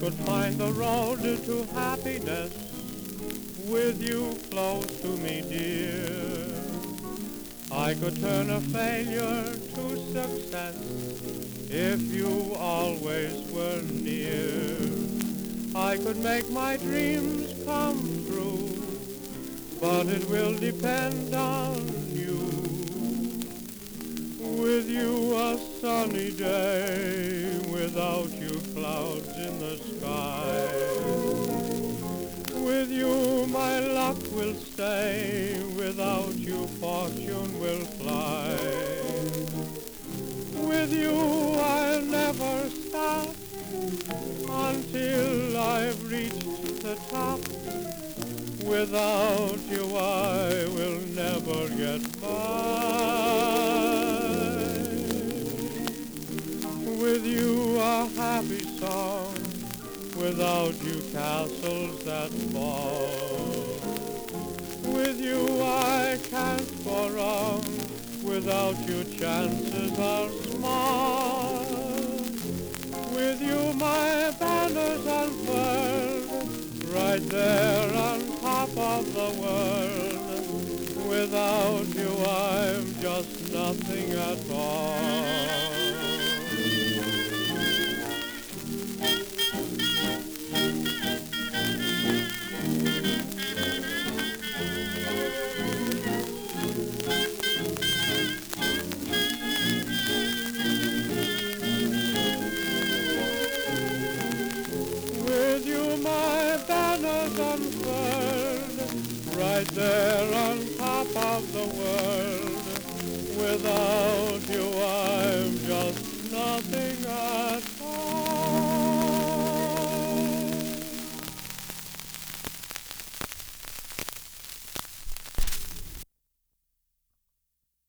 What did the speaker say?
could find the road to happiness with you close to me, dear. I could turn a failure to success if you always were near. I could make my dreams come true, but it will depend on you. With you a sunny day, without you clouds in the sky. With you my luck will stay, without you fortune will fly. With you I'll never stop until I've reached the top. Without you I will never get by. With you a happy song, without you castles that fall. With you I can't go wrong, without you chances are small. With you my banners unfurled, right there on top of the world. Without you I'm just nothing at all. With you my banners unfurled, right there on top of the world. Without you I'm just nothing